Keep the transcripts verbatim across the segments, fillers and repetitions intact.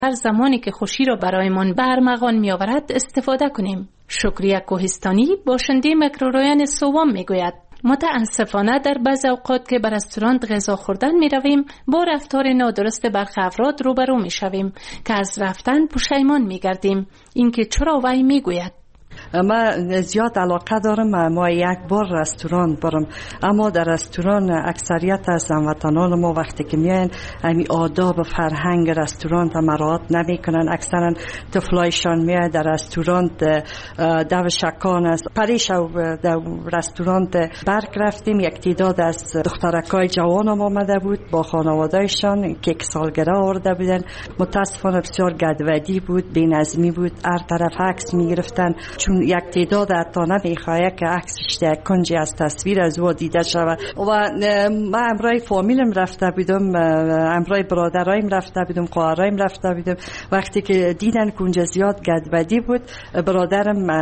هر زمانی که خوشی را برایمان برمغان می آورد استفاده کنیم. شکریه کوهستانی باشنده مکروریان سوم می گوید متاسفانه در بعض اوقات که به رستوران غذا خوردن می رویم با رفتار نادرست برخی افراد روبرو می شویم که از رفتن پشیمان می گردیم. اینکه چرا وی می گوید ما زیاد علاقه دارم ما یک بار رستوران برم، اما در رستوران اکثریت از هموطنان ما وقتی که میان همین آداب و فرهنگ رستوران تا مراعات نمیکنن. اکثرا طفلایشان میاد در رستوران دو شکان است. پریش در رستوران برگ رفتیم، یک تعداد از دخترکای جوان هم آمده بود با خانوادهشان که یک سالگرد آورده بودن. متاسفانه بسیار گدودی بود، بی‌نظمی بود، هر طرف عکس میگرفتن چون یک تعداد حتی نمیخواه که عکسش در کنجی از تصویر از او دیده شود. و من امرای فامیلم رفته بودم، امرای برادرایم رفته بودم، خواهرایم رفته بودم. وقتی که دیدن کنجا زیاد گدودی بود برادرم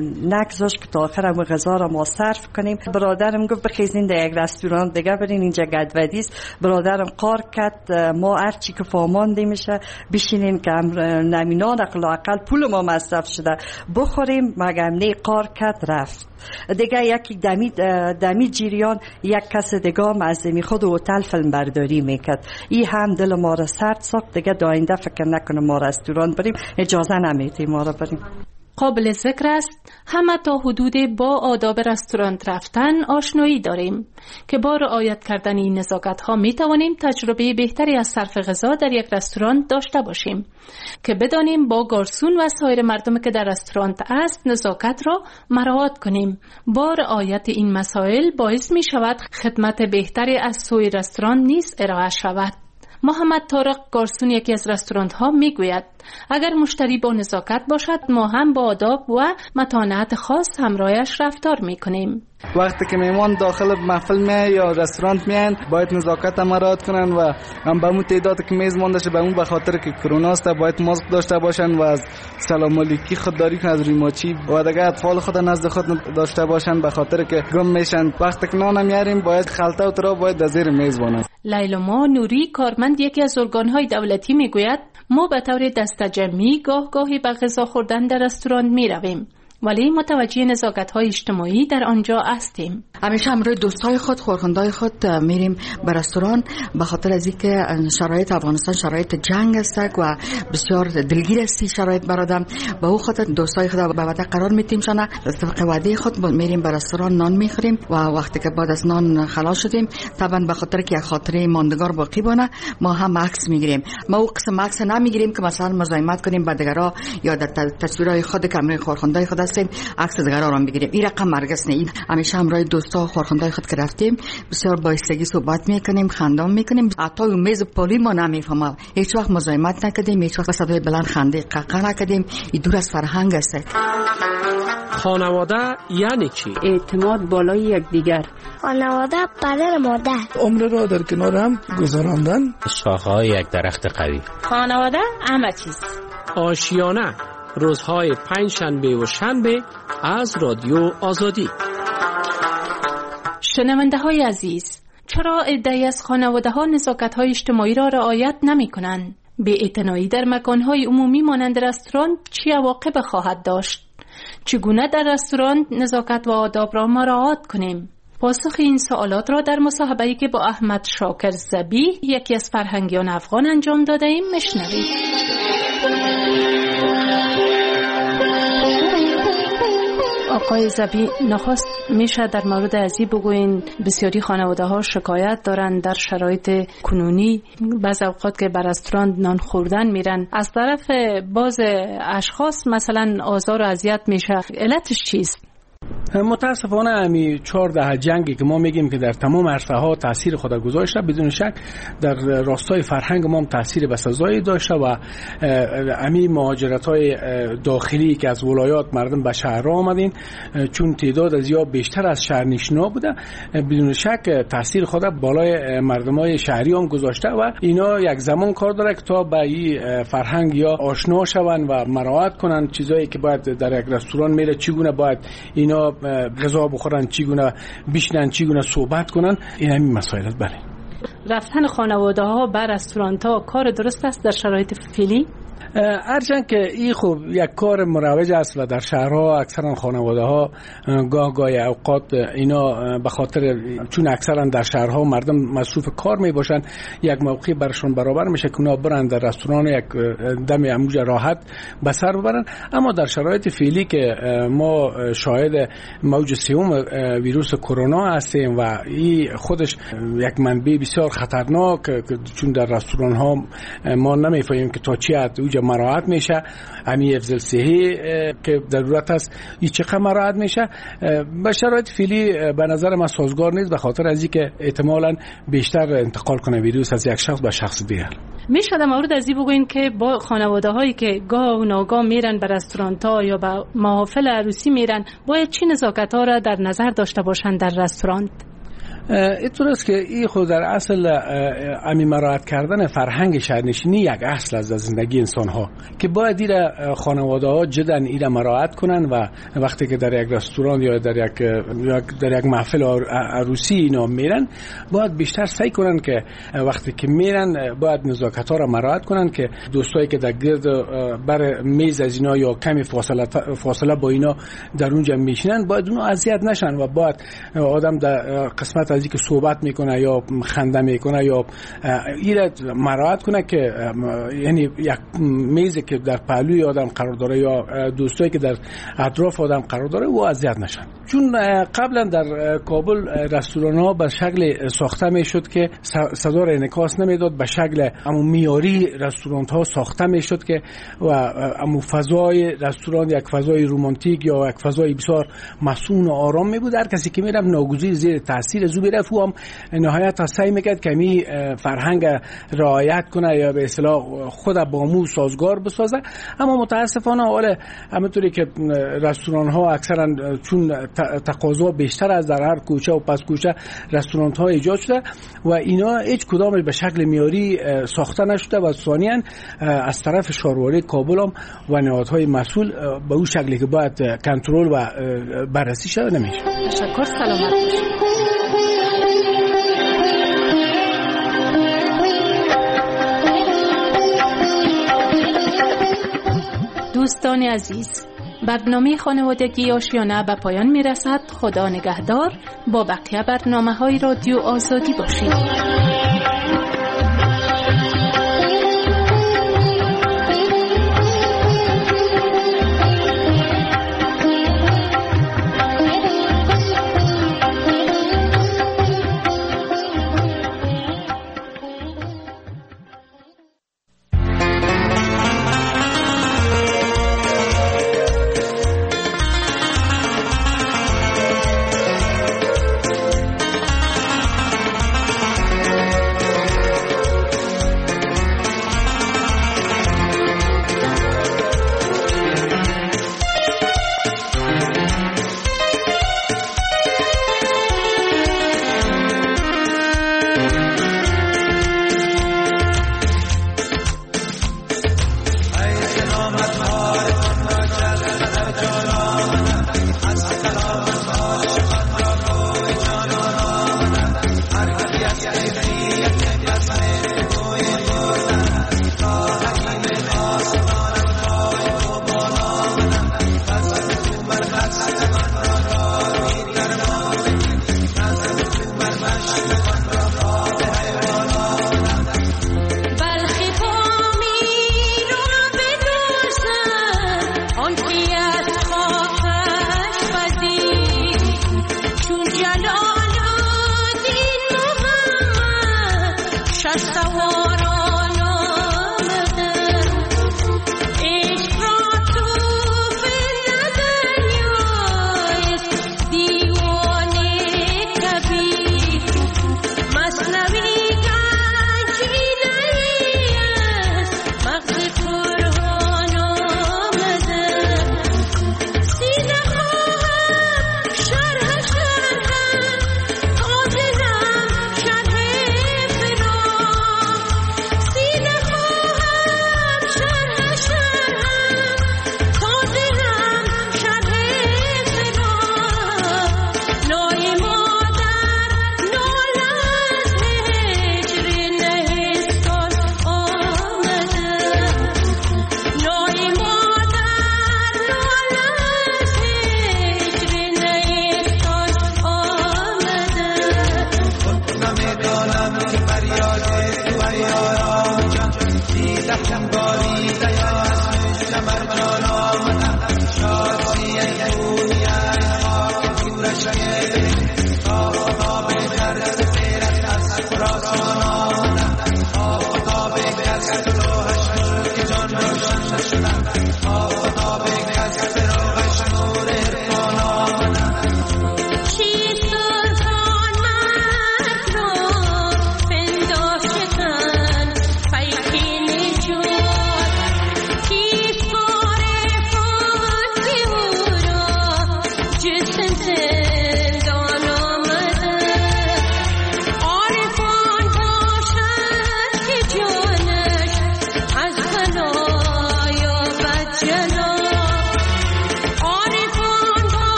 نگذاشت که تا آخر هم غذا را ما صرف کنیم. برادرم گفت بخیزین در یک رستوران دیگه برین، اینجا گدودی است. برادرم قار کرد ما هرچی که فامانده میشه بشینین که نمینان اقل پول ما مصرف شده بخوریم، مگم نه قار کرد رفت دیگه. یکی دمی دمی جریان یک کس دیگه هم از می خود هتل فیلم برداری میکرد. این هم دل ما را سرد ساخت دیگه. داینده فکر نکنه ما رستوران بریم، اجازه نمیدیم ما را بریم. قابل ذکر است همه تا حدود با آداب رستوران رفتن آشنایی داریم که با رعایت کردن این نزاکت ها می توانیم تجربه بهتری از صرف غذا در یک رستوران داشته باشیم که بدانیم با گارسون و سایر مردم که در رستوران است نزاکت را مراعات کنیم. با رعایت این مسائل باعث می شود خدمت بهتری از سوی رستوران نیز ارائه شود. محمد طارق گارسون یکی از رستوران ها می گوید اگر مشتری با نزاکت باشد ما هم با آداب و متانت خاص همراهش رفتار می کنیم. وقتی که میمان داخل محفل میای یا رستوران میان باید نزاکت هم مراعات کنن و هم به اون تعداد که میز مونده شه به اون به خاطر که کرونا است باید ماسک داشته باشن و از سلام علیکی خودداری کنن، از ریماچی و دیگه اطفال خود نزد خود داشته باشن به خاطر که گم میشن. وقتی که نان میاریم باید خلطه و ترا باید در زیر میز بانه. لیلا نوری کارمند یکی از ارگان‌های دولتی میگوید ما به طور دسته‌جمعی گاه گاهی به غذا خوردن در رستوران میرویم ولی متوجه نزاکت‌های اجتماعی در آنجا هستیم. همیشه همراه دوستای خود، خورخندای خود میریم به رستوران به خاطر از اینکه شرایط افغانستان شرایط جنگ است و بسیار دلگیر است شرایط برادم. به او خاطر دوستای خود به وعده قرار میتیم شنا طبق وعده خود میریم به رستوران نان میخوریم و وقتی که بعد از نان خلاص شدیم طبعا به خاطر که خاطره ماندگار باقی بونه ما هم عکس میگیریم. ما او قسم عکس نمیگیریم که مثلا مزاحمت کنیم با دیگرا یا در تصویرهای خود کامل خورخندای خود هستیم عکس دیگرا را میگیریم. این رقم مرگس نه. همیشه همراه دوستا و خورخندای خود که رفتیم بسیار با ایستگی صحبت میکنیم، خندان میکنیم. حتی اون میز پولی ما نمیفهمم. هیچ وقت مزاحمت نکردیم، هیچ وقت صدای بلند خنده ققه نکردیم. این دور از فرهنگ است. خانواده یعنی چی؟ اعتماد بالای یکدیگر. خانواده پدر مادر. عمر را در کنار هم گذراندن. شاخه‌های یک درخت قوی. خانواده همه چیز. آشیانه روزهای پنج شنبه و شنبه از رادیو آزادی. شنونده های عزیز، چرا عده‌ای از خانواده ها نزاکت های اجتماعی را رعایت نمی کنند؟ بی‌اعتنایی در مکان های عمومی مانند رستوران چه عواقب خواهد داشت؟ چگونه در رستوران نزاکت و آداب را مراعات کنیم؟ پاسخ این سوالات را در مصاحبه‌ای که با احمد شاکر زبیح یکی از فرهنگیان افغان انجام داده ایم میشنوید. آقای زبیح، نخست میشه در مورد ازی بگوین بسیاری خانواده ها شکایت دارن در شرایط کنونی بعض اوقات که بر رستوران نان خوردن میرن از طرف باز اشخاص مثلا آزار و اذیت میشه، علتش چیست؟ متاسفانه امی چهار دهه جنگی که ما میگیم که در تمام عرصه ها تاثیر خود گذاشته، بدون شک در راستای فرهنگ ما هم تاثیر بسزایی داشته و امی مهاجرت های داخلی که از ولایات مردم به شهر آمدین چون تعداد از یا بیشتر از شهرنشینا بوده، بدون شک تاثیر خود بالای مردم های شهری هم گذاشته و اینا یک زمان کار داره که تا به این فرهنگ یا آشنا شون و مراعات کنن چیزایی که باید در یک رستوران میره چگونه باید اینا غذا بخورن، چگونه بشنن، چگونه صحبت کنن. این همین مسائل است. بله، رفتن خانواده ها به رستوران ها کار درست است در شرایط فعلی؟ هرچند که این خوب یک کار مروج است و در شهرها اکثرا خانواده ها گاه گاه اوقات اینا به خاطر چون اکثرا در شهرها مردم مصروف کار می باشن یک موقعی برشون برابر میشه که اونا برن در رستوران یک دم اموج راحت به سر ببرن. اما در شرایط فعلی که ما شاهد موج سوم ویروس کرونا هستیم و این خودش یک منبع بسیار خطرناک، چون در رستوران ها ما نمیفهمیم که تا چی حد اوج مراعات میشه، همین افضل صحی که ضرورت است این چقدر مراعات میشه. به شرایط فعلی به نظر من سازگار نیست، به خاطر از اینکه احتمالاً بیشتر انتقال کنه ویروس از یک شخص به شخص دیگر. میشه در مورد از این بگوین که با خانواده هایی که گاه و ناگاه میرن به رستوران ها یا به محافل عروسی میرن باید چی نزاکت ها را در نظر داشته باشند در رستوران؟ اینطور است که این خود در اصل امی مراعات کردن فرهنگ شهرنشینی یک اصل از زندگی انسان ها که باید ایره خانواده ها جدا ایره مراعات کنن و وقتی که در یک رستوران یا در یک در یک محفل عروسی اینا میرن باید بیشتر سعی کنن که وقتی که میرن باید نزاکت ها را مراعات کنن که دوستایی که در گرد بر میز از اینا یا کمی فاصله فاصله با اینا در اونجا میشینن باید اونو اذیت نشن و باید آدم در قسمت از اینکه صحبت میکنه یا خنده میکنه یا ایره مراعات کنه که یعنی یک میزی که در پهلوی آدم قرار داره یا دوستایی که در اطراف آدم قرار داره و اذیت نشن. چون قبلا در کابل رستوران ها به شکل ساخته میشد که صدا را انعکاس نمیداد، به شکل امو میاری رستوران ها ساخته میشد که و امو فضای رستوران یک فضای رمانتیک یا یک فضای بسیار مسون و آرام می بود. هر کسی که میرفت ناگزیر زیر تاثیر زو میرفت و هم نهایت سعی میکرد که می فرهنگ رعایت کنه یا به اصطلاح خود با مو سازگار بسازه. اما متاسفانه حال همونطوری که رستوران ها اکثرا چون تقاضا بیشتر از در هر کوچه و پس کوچه رستوران ها ایجاد شده و اینا هیچ کدامش به شکل معیاری ساخته نشده و ثانیاً از طرف شهرواری کابل هم و نهادهای مسئول به اون شکلی که باید کنترل و بررسی شده نمیشه. تشکر، سلامت باشید. دوستان عزیز، برنامه خانوادگی آشیانه به پایان می رسد. خدا نگهدار. با بقیه برنامه های رادیو آزادی باشید.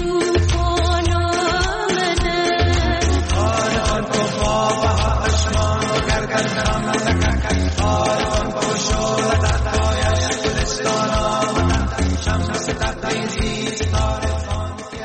بود